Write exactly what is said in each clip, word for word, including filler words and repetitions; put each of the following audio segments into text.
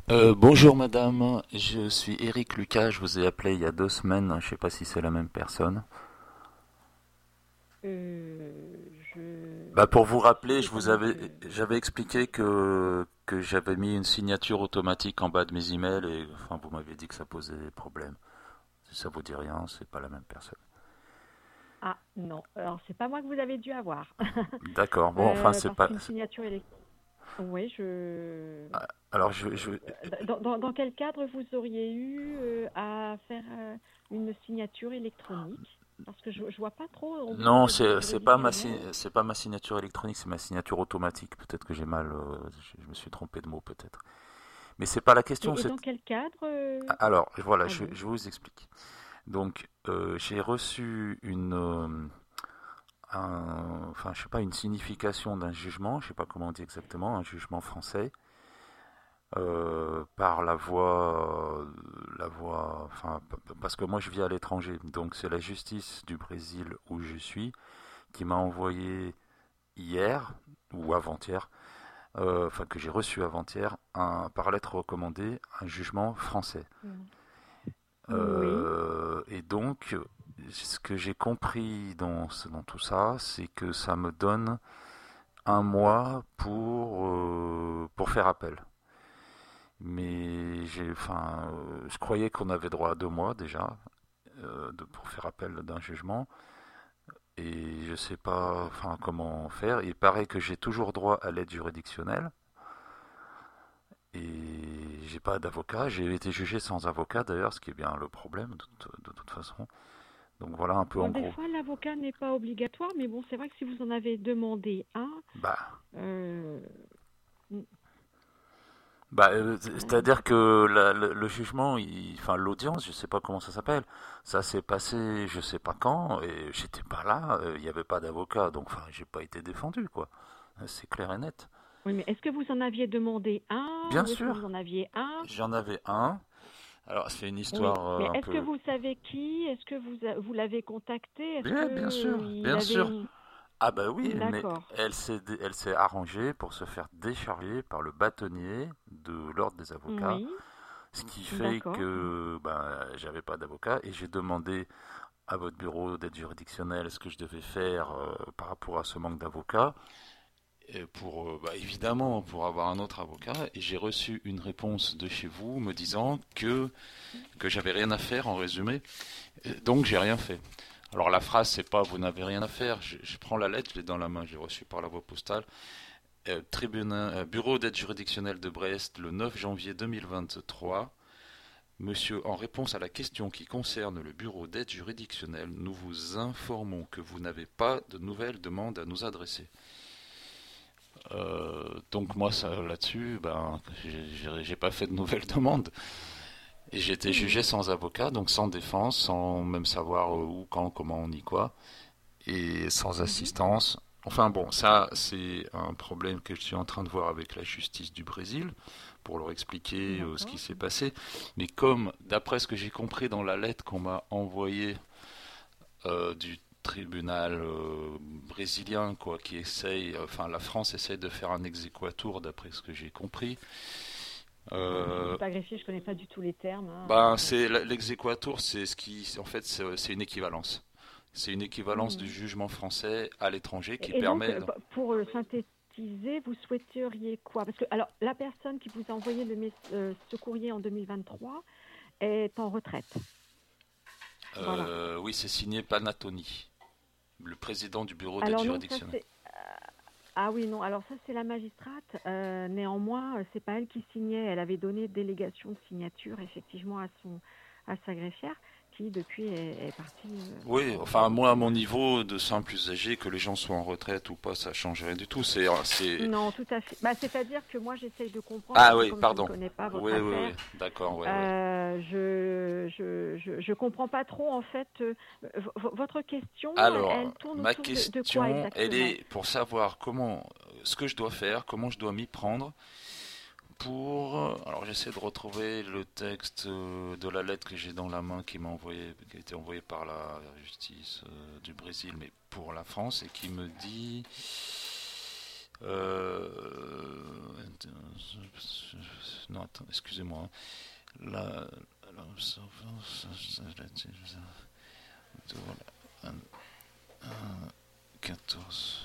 Euh, bonjour madame, je suis Eric Lucas, je vous ai appelé il y a deux semaines, je sais pas si c'est la même personne. Euh, Bah je... pour vous C'est rappeler, je vous étonnant avais que... j'avais expliqué que que j'avais mis une signature automatique en bas de mes emails et enfin vous m'avez dit que ça posait problème. Si ça vous dit rien, c'est pas la même personne. Ah non, alors c'est pas moi que vous avez dû avoir. D'accord. Bon, enfin Euh, c'est parce pas. qu'une signature électronique... Oui, je... Alors je je Dans, dans- dans quel cadre vous auriez eu euh, à faire euh, une signature électronique? Parce que je, je vois pas trop au niveau non, de votre c'est c'est pas ma juridictionnel. si- c'est pas ma signature électronique, c'est ma signature automatique. Peut-être que j'ai mal, euh, je, je me suis trompé de mot peut-être. Mais c'est pas la question. Et, et C'est dans quel cadre euh, alors voilà, je, Allez. je vous explique. Donc, euh, j'ai reçu une, euh, un- enfin, je sais pas, une signification d'un jugement, je sais pas comment on dit exactement, un jugement français, euh, par la voie, euh, la voie, enfin, parce que moi je vis à l'étranger, donc c'est la justice du Brésil où je suis qui m'a envoyé hier ou avant-hier, euh, enfin que j'ai reçu avant-hier, un, par lettre recommandée, un jugement français. Mm. Oui, Euh, et donc, ce que j'ai compris dans, ce- dans tout ça, c'est que ça me donne un mois pour, euh, pour faire appel. Mais j'ai, enfin, euh, je croyais qu'on avait droit à deux mois déjà euh, de, pour faire appel d'un jugement. Et je sais pas, enfin, comment faire. Il paraît que j'ai toujours droit à l'aide juridictionnelle. Et j'ai pas d'avocat. J'ai été jugé sans avocat d'ailleurs, ce qui est bien le problème de, toute- de toute façon. Donc voilà un peu bon, en des gros. fois l'avocat n'est pas obligatoire, mais bon, c'est vrai que si vous en avez demandé un, Bah, euh, bah, euh, ouais, c'est-à-dire que la- le, le jugement, il- enfin l'audience, je sais pas comment ça s'appelle, ça s'est passé, je sais pas quand, et j'étais pas là, euh, il n'y avait pas d'avocat, donc enfin j'ai pas été défendu quoi. C'est clair et net. oui, mais est-ce que vous en aviez demandé un Bien ou est-ce que sûr, vous en aviez un? j'en avais un. Alors c'est une Oui, histoire mais euh, un est-ce que peu. vous savez qui? Est-ce que vous, a- vous l'avez contacté? Est-ce que Bien, bien sûr, euh, il bien avait sûr. une... Ah bah oui, mais D'accord. elle s'est elle s'est arrangée pour se faire décharger par le bâtonnier de l'ordre des avocats. Oui, Ce qui fait d'accord. que ben, j'avais pas d'avocat et j'ai demandé à votre bureau d'aide juridictionnelle ce que je devais faire euh, par rapport à ce manque d'avocat. Et pour euh, bah, évidemment pour avoir un autre avocat et j'ai reçu une réponse de chez vous me disant que que j'avais rien à faire en résumé. Et donc j'ai rien fait. Alors la phrase c'est pas vous n'avez rien à faire. Je, je prends la lettre, je l'ai dans la main, j'ai reçu par la voie postale. Euh, tribunal, euh, bureau d'aide juridictionnelle de Brest le neuf janvier deux mille vingt-trois. Monsieur, en réponse à la question qui concerne le bureau d'aide juridictionnelle, nous vous informons que vous n'avez pas de nouvelles demandes à nous adresser. Euh, donc moi, ça, là-dessus, ben, j'ai j'ai pas fait de nouvelles demandes. Et j'ai été jugé Mhm, sans avocat, donc sans défense, sans même savoir où, quand, comment, on y quoi, et sans mhm, assistance. Enfin bon, ça, c'est un problème que je suis en train de voir avec la justice du Brésil, pour leur expliquer euh, ce qui d'accord. s'est passé. Mais comme, d'après ce que j'ai compris dans la lettre qu'on m'a envoyée euh, du tribunal euh, brésilien, quoi, qui essaye, enfin la France essaye de faire un exéquatur, d'après ce que j'ai compris. Alors, je ne Euh, suis pas greffier, je ne connais pas du tout les termes, hein, ben, euh, c'est l'exéquatur, c'est ce qui, en fait, c'est c'est une équivalence. C'est une équivalence du mhm. jugement français à l'étranger qui Et et donc, permet. euh, pour euh, synthétiser, vous souhaiteriez quoi? Parce que, alors, la personne qui vous a envoyé le mes- euh, ce courrier en deux mille vingt-trois est en retraite. Voilà. Euh, oui, c'est signé Panatoni, le président du bureau d'aide Alors non, ça juridictionnelle. c'est... Ah oui, non, alors ça c'est la magistrate. Euh, néanmoins, euh, c'est pas elle qui signait. Elle avait donné délégation de signature effectivement à son à sa greffière qui depuis est, est partie euh, Oui, en, en enfin moi à retraite. mon niveau de simple usager, que les gens soient en retraite ou pas, ça change rien du tout. C'est, c'est... Non, tout à fait. Bah, c'est-à-dire que moi j'essaye de comprendre Ah parce que oui, comme je ne pardon. connais pas votre Oui, oui, oui, affaire, d'accord, oui, oui. euh, je, je je je comprends pas trop en fait. euh, v- v- votre question, elle Alors, tourne ma autour de, de quoi question, elle exactement? est pour savoir comment, ce que je dois faire, comment je dois m'y prendre pour. Alors, j'essaie de retrouver le texte euh, de la lettre que j'ai dans la main qui m'a envoyé, qui a été envoyée par la justice euh, du Brésil, mais pour la France, et qui me dit. Euh, Non, attends, excusez-moi. La, l'observance de voilà, un, un, quatorze.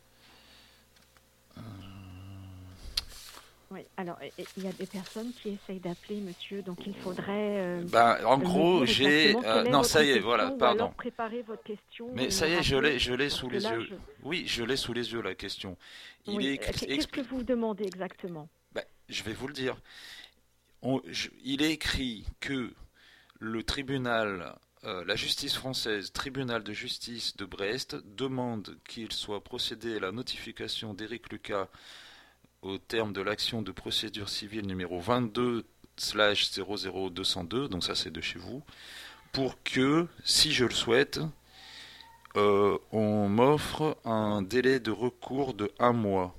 Oui, alors et- et il y a des personnes qui essayent d'appeler, monsieur, donc il faudrait euh, Ben, en me gros, dire j'ai... exactement euh, quelle est non, ça votre y est, voilà, question ou alors pardon. préparer votre question Mais et me ça y est, je l'ai, rappeler, je l'ai parce sous que les là, yeux. je... Oui, je l'ai sous les yeux, la question. Il Oui, est euh, écrit... qu'est-ce que expli- vous demandez exactement? ben, je vais vous le dire. On- je- il est écrit que le tribunal, euh, la justice française, tribunal de justice de Brest, demande qu'il soit procédé à la notification d'Éric Lucas au terme de l'action de procédure civile numéro vingt-deux slash zéro zéro deux cent deux, donc ça c'est de chez vous, pour que, si je le souhaite, euh, on m'offre un délai de recours de un mois.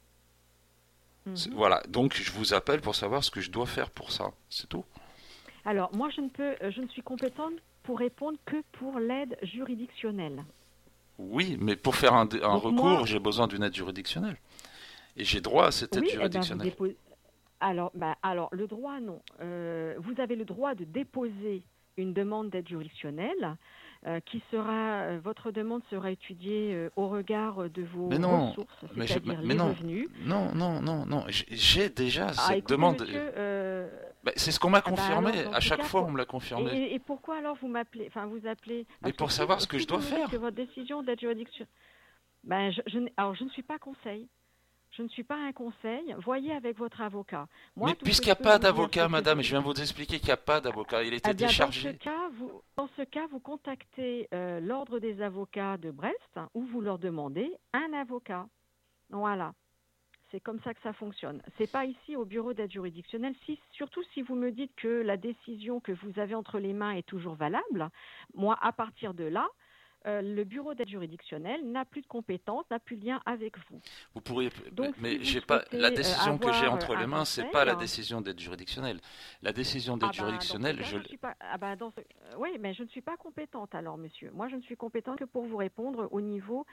C'est- Mhm. Voilà, donc je vous appelle pour savoir ce que je dois faire pour ça, c'est tout. Alors, moi, je ne peux, euh, je ne suis compétente pour répondre que pour l'aide juridictionnelle. Oui, mais pour faire un, un Donc recours, moi, j'ai besoin d'une aide juridictionnelle. Et j'ai droit à cette aide oui, eh ben, vous juridictionnelle. déposez. Alors, bah, alors, le droit, non. Euh, vous avez le droit de déposer une demande d'aide juridictionnelle euh, qui sera, euh, votre demande sera étudiée euh, au regard de Mais vos non, ressources, mais, je- c'est-à-dire mais les non, revenus. non, non, non, non, j'ai j'ai déjà Ah, cette écoutez, demande. monsieur, euh, Ben, c'est ce qu'on m'a ah bah confirmé, alors, dans à ce chaque cas, fois on pour... me l'a et, confirmé. et- et pourquoi alors vous m'appelez, enfin vous appelez, Mais parce que pour si, savoir ce que si je vous dois me dites faire. que votre décision d'aide juridictionnelle, ben je, je, n'ai- alors je ne suis pas conseil. Je ne suis pas un conseil. Voyez avec votre avocat. Mais Moi, tout ce que puisqu'il je n'y a peux pas vous dire, d'avocat, c'est que madame, je viens vous expliquer qu'il n'y a pas d'avocat, il eh était bien, dans ce déchargé. cas, vous, dans ce cas, vous contactez euh, l'ordre des avocats de Brest hein, ou vous leur demandez un avocat. Voilà. C'est comme ça que ça fonctionne. C'est pas ici au bureau d'aide juridictionnelle. Si, surtout si vous me dites que la décision que vous avez entre les mains est toujours valable, moi, à partir de là, euh, le bureau d'aide juridictionnelle n'a plus de compétences, n'a plus de lien avec vous. Vous pourriez, Donc, mais si vous j'ai pas la souhaitez euh, décision que j'ai avoir euh, entre les un mains, c'est pas conseil, la décision d'aide juridictionnelle. La décision ah d'aide ben, dans ce juridictionnelle, cas, je, je ne suis pas. Ah ben, dans ce... euh, Oui, mais je ne suis pas compétente alors, monsieur. Moi, je ne suis compétente que pour vous répondre au niveau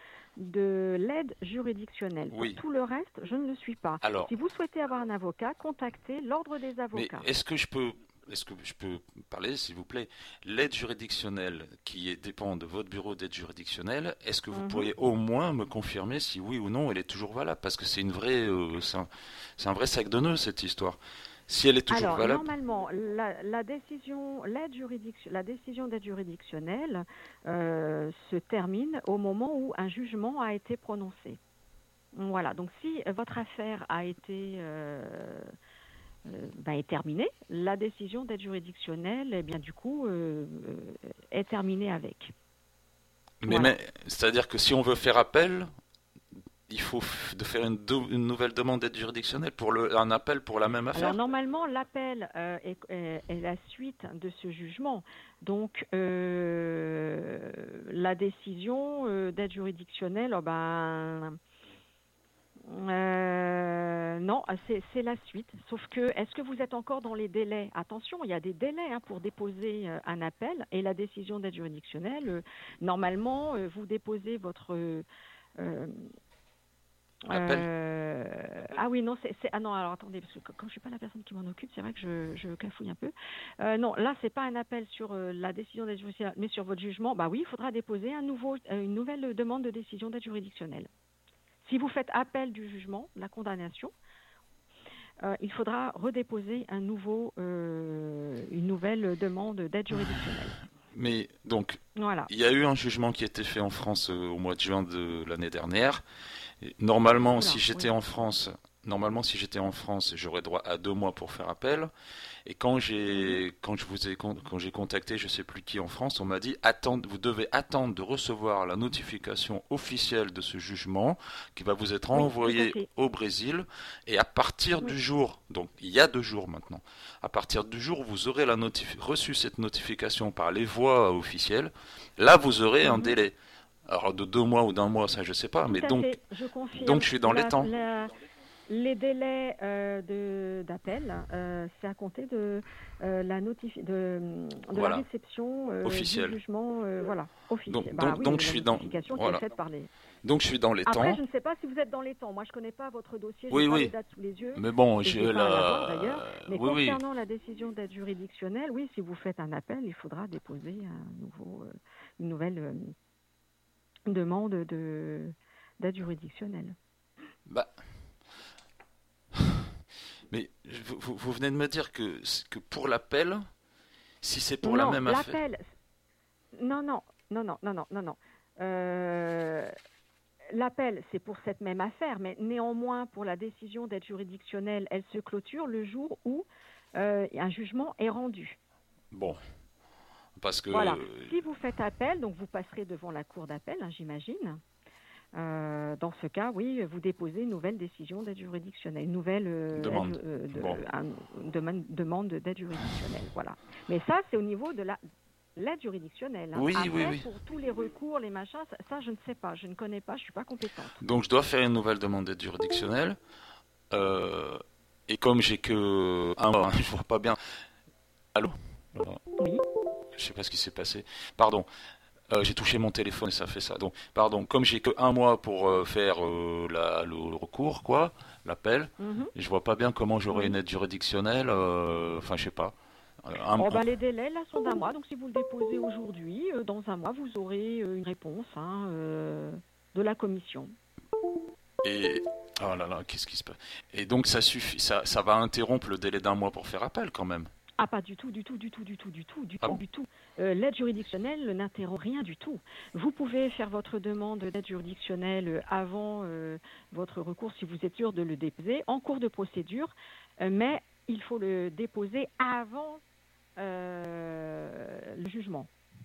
de l'aide juridictionnelle. Pour oui. tout le reste, je ne le suis pas. Alors, Si vous souhaitez avoir un avocat, contactez l'ordre des mais avocats. est-ce que je peux, est-ce que je peux parler, s'il vous plaît, l'aide juridictionnelle qui est- dépend de votre bureau d'aide juridictionnelle, est-ce que vous Mhm. pourriez au moins me confirmer si oui ou non elle est toujours valable? Parce que c'est une vraie, euh, c'est un, c'est un vrai sac de nœuds cette histoire. Si elle est toujours Alors, valable, normalement, la, la décision, l'aide juridic- la décision d'aide juridictionnelle euh, se termine au moment où un jugement a été prononcé. Voilà. Donc, si votre affaire a été euh, euh, ben, est terminée, la décision d'aide juridictionnelle, eh bien, du coup, euh, euh, est terminée avec. mais, Voilà. mais c'est-à-dire que si on veut faire appel, il faut f- de faire une, do- une nouvelle demande d'aide juridictionnelle pour le, un appel pour la même Alors, affaire. normalement, l'appel euh, est, est- est la suite de ce jugement. Donc, euh, la décision euh, d'aide juridictionnelle, oh ben, euh, non, c'est c'est la suite. Sauf que, est-ce que vous êtes encore dans les délais? Attention, il y a des délais hein, pour déposer euh, un appel et la décision d'aide juridictionnelle. euh, normalement, euh, vous déposez votre euh, euh, Appel. euh, ah oui, non, c'est, c'est- ah non, alors attendez, parce que quand quand je suis pas la personne qui m'en occupe, c'est vrai que je, je cafouille un peu. Euh, non, là, c'est pas un appel sur euh, la décision d'aide juridictionnelle, mais sur votre jugement. Bah oui, il faudra déposer un nouveau, euh, une nouvelle demande de décision d'aide juridictionnelle. Si vous faites appel du jugement, de la condamnation, euh, il faudra redéposer un nouveau, euh, une nouvelle demande d'aide juridictionnelle. Mais donc, Voilà. il y a eu un jugement qui a été fait en France euh, au mois de juin de l'année dernière. Et normalement, Oula, si j'étais oui. en France, normalement, si j'étais en France, j'aurais droit à deux mois pour faire appel. Et quand Mhm. j'ai, quand je vous ai, con- quand j'ai contacté, je sais plus qui en France, on m'a dit attendre, vous devez attendre de recevoir la notification officielle de ce jugement qui va vous être Oui, tout à envoyé fait. au Brésil. Et à partir Oui. du jour, donc il y a deux jours maintenant, à partir du jour où vous aurez la notifi- reçu cette notification par les voies officielles, là vous aurez un Mhm. délai. Alors de deux mois ou d'un mois, ça je sais pas, Tout mais à donc fait, je donc confirme. je suis dans les La, temps. la, Les délais euh, de, d'appel, euh, c'est à compter de, euh, la, notifi- de, de Voilà. la réception euh, du Officiel. jugement euh, voilà, officiel. Donc, Bah donc, oui, donc la je suis dans, notification qui voilà. est faite par les... Donc je suis dans les Après, temps. je ne sais pas si vous êtes dans les temps. Moi, je ne connais pas votre dossier, je Oui, n'ai pas oui. les dates sous les yeux. Mais bon, Et je j'ai n'ai pas à la... l'avoir d'ailleurs. Mais Oui, oui. concernant la décision d'aide juridictionnelle, oui, si vous faites un appel, il faudra déposer un nouveau, euh, une nouvelle euh, demande de, d'aide juridictionnelle. Bah, mais vous, vous- vous venez de me dire que, que pour l'appel, si c'est pour la Non, même affaire. l'appel. Non, non, non, non, non, non, non, non. Euh, L'appel, c'est pour cette même affaire, mais néanmoins, pour la décision d'aide juridictionnelle, elle se clôture le jour où euh, un jugement est rendu. Bon, parce que... Voilà. Si vous faites appel, donc vous passerez devant la cour d'appel, hein, j'imagine. Euh, dans ce cas, oui, vous déposez une nouvelle décision d'aide juridictionnelle, une nouvelle euh, Demande. aide, euh, de, Bon. un- demande, demande d'aide juridictionnelle. Voilà. Mais ça, c'est au niveau de la l'aide juridictionnelle. Hein. Oui, Après, oui, oui. pour tous les recours, les machins, ça, ça, je ne sais pas, je ne connais pas, je suis pas compétente. Donc je dois faire une nouvelle demande d'aide juridictionnelle. euh, et comme j'ai que un mois, je vois pas bien. Allô? Oui. Je sais pas ce qui s'est passé. Pardon. Euh, j'ai touché mon téléphone et ça fait ça. Donc, pardon. Comme j'ai que un mois pour euh, faire euh, la- le, le recours, quoi, l'appel, Mhm. je vois pas bien comment j'aurai Oui. une aide juridictionnelle. euh, Enfin, je sais pas. Euh, un- Oh, ben, les délais là sont d'un mois, donc si vous le déposez aujourd'hui, euh, dans un mois, vous aurez euh, une réponse hein, euh, de la commission. Et oh là là, qu'est-ce qui se passe? Et donc ça suffit, ça, ça va interrompre le délai d'un mois pour faire appel quand même. Ah, pas du tout, du tout, du tout, du tout, du tout, du Ah tout, bon? du tout. Euh, l'aide juridictionnelle n'interrompt rien du tout. Vous pouvez faire votre demande d'aide juridictionnelle avant euh, votre recours si vous êtes sûr de le déposer en cours de procédure, euh, mais il faut le déposer avant euh, le jugement.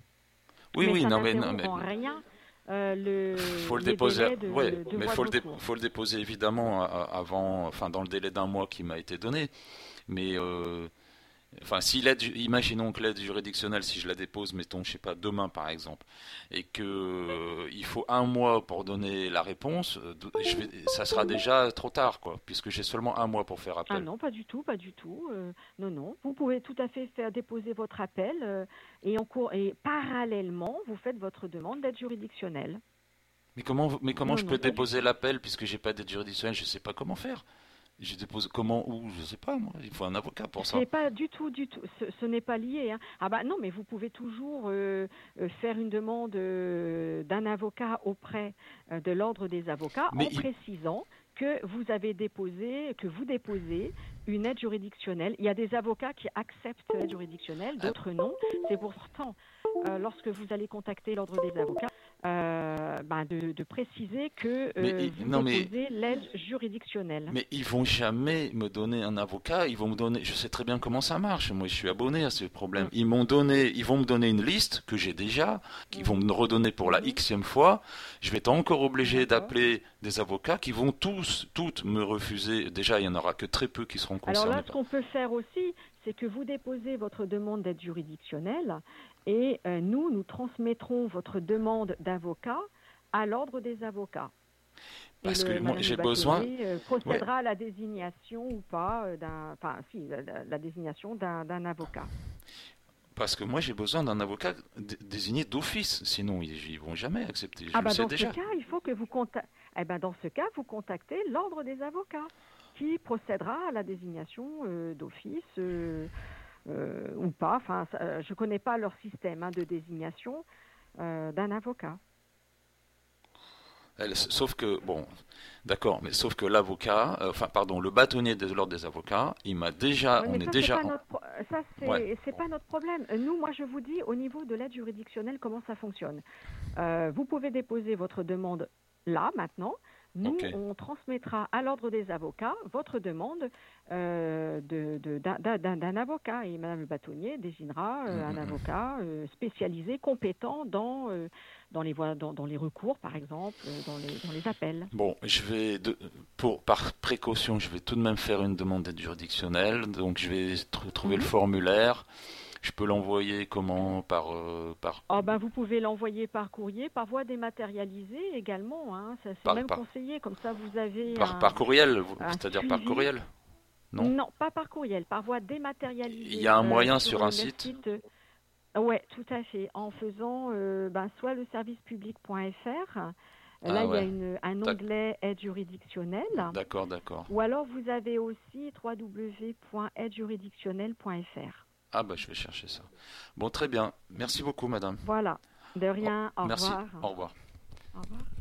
Oui, mais oui, ça non mais non n'interrompt mais en rien euh, le, faut le les déposer. délais de, Ouais, de mais voie faut de le dé- recours. faut le déposer évidemment a- a- avant, enfin dans le délai d'un mois qui m'a été donné. Mais euh, enfin, si l'aide, imaginons que l'aide juridictionnelle, si je la dépose, mettons, je sais pas, demain par exemple, et que euh, il faut un mois pour donner la réponse, euh, je vais, ça sera déjà trop tard, quoi, puisque j'ai seulement un mois pour faire Ah appel. non, pas du tout, pas du tout. Euh, non, non. Vous pouvez tout à fait faire déposer votre appel euh, et en cours et parallèlement, vous faites votre demande d'aide juridictionnelle. Mais comment, vous- mais comment Non, je non, peux pas du déposer tout. l'appel puisque j'ai pas d'aide juridictionnelle, je sais pas comment faire. Je dépose comment, où, je sais pas, moi. Il faut un avocat pour ça. C'est pas du tout, du tout. Ce, ce n'est pas lié. Hein. Ah bah non, mais vous pouvez toujours euh, euh, faire une demande euh, d'un avocat auprès euh, de l'ordre des avocats Mais en il- précisant que vous avez déposé, que vous déposez une aide juridictionnelle. Il y a des avocats qui acceptent l'aide juridictionnelle, d'autres non. C'est pourtant, euh, lorsque vous allez contacter l'ordre des avocats, euh, ben, de, de préciser que Mais euh, il- vous non, mais- déposez l'aide juridictionnelle. Mais ils vont jamais me donner un avocat, ils vont me donner, je sais très bien comment ça marche, moi je suis abonné à ce problème. Mm. Ils m'ont donné, ils vont me donner une liste que j'ai déjà, qu'ils vont me redonner pour la Mhm. xème fois. Je vais être encore obligé D'accord. d'appeler des avocats qui vont tous, toutes me refuser. Déjà, il y en aura que très peu qui seront Alors concernés. là, ce qu'on peut faire aussi, c'est que vous déposez votre demande d'aide juridictionnelle et euh, nous, nous transmettrons votre demande d'avocat à l'ordre des avocats. Et Parce le- que moi, Madame j'ai Le besoin. Bâtonnier, euh, procédera à la désignation ou pas euh, d'un, enfin si, la, la- la désignation d'un, d'un avocat. Parce que moi, j'ai besoin d'un avocat d- désigné d'office. Sinon, ils, ils vont jamais accepter. Je Ah le bah sais dans déjà. ce cas, il faut que vous contactez. Eh ben dans ce cas, vous contactez l'ordre des avocats qui procédera à la désignation euh, d'office euh, euh, ou pas. Enfin, ça, euh, je connais pas leur système hein, de désignation euh, d'un avocat. Elle- sauf que, bon, d'accord, mais sauf que l'avocat, euh, enfin, pardon, le bâtonnier de l'ordre des avocats, il m'a déjà, Oui, on mais est ça, déjà. c'est pas en- notre pro- ça, c'est, Ouais. c'est pas notre problème. Euh, Nous, moi, je vous dis, au niveau de l'aide juridictionnelle, comment ça fonctionne. Euh, vous pouvez déposer votre demande là, maintenant. Nous, Ok. on transmettra à l'ordre des avocats votre demande euh, de, de- d'un, d'un- d'un avocat. Et Madame le Bâtonnier désignera euh, un Mhm. avocat euh, spécialisé, compétent dans, euh, dans, les voies, dans, dans les recours, par exemple, euh, dans les, dans les appels. Bon, je vais, de, pour, par précaution, je vais tout de même faire une demande d'aide juridictionnelle. Donc, je vais tr- trouver Mhm. le formulaire. Je peux l'envoyer comment? Par, euh, par, Oh ben, vous pouvez l'envoyer par courrier, par voie dématérialisée également, hein. Ça, c'est par, même par, conseillé, comme ça vous avez par, par un, courriel, vous- un c'est-à-dire par suivi. courriel? Non? Non, pas par courriel, par voie Il y dématérialisée a un euh, moyen sur sur un euh, le site? site. euh, Ouais, tout à fait. En faisant euh, ben, soit le service public point f r, là Ah il y a ouais. une, un D'ac- onglet aide juridictionnelle, D'accord, d'accord. ou alors vous avez aussi w w w point aide juridictionnelle point f r. Ah bah je vais chercher ça. Bon, très bien. Merci beaucoup, madame. Voilà. De Oh, rien, au merci. revoir. Au revoir. Au revoir.